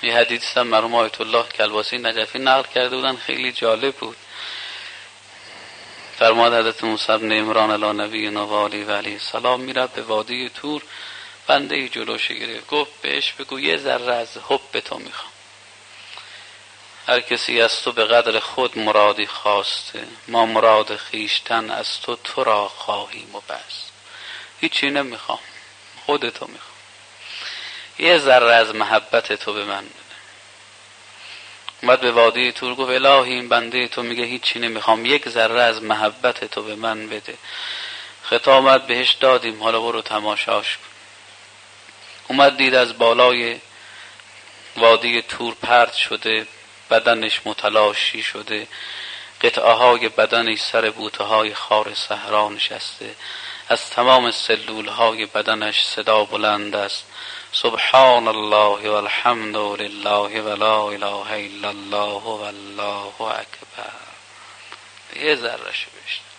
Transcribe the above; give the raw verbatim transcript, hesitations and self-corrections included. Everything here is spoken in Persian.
یه حدیث هم مرحوم آیت الله کلباسی نجفی نقل کرده بودن، خیلی جالب بود. فرمود حضرت موسی بن عمران علی نبینا و آله و علیه السلام میرفت به وادی طور، بنده جلوش گرفت، گفت بهش بگو یه ذره از حب تو میخوام. هر کسی از تو به قدر خود مرادی خواسته، ما مراد خیشتن از تو تو را خواهیم و بس. هیچی نمیخوام، خودتو میخوام. یه ذره از محبت تو به من بده. اومد به وادی طور گفت الهی این بنده تو میگه هیچی نمیخوام، یک ذره از محبت تو به من بده. خطابت بهش دادیم، حالا برو تماشاش کن. اومد دید از بالای وادی طور پرت شده، بدنش متلاشی شده، قطعه های بدنش سر بوته های خار صحرا نشسته، از تمام سلول های بدنش صدا بلند است سبحان الله والحمد لله ولا اله الا الله والله اکبر. یه ذره شو بشنو.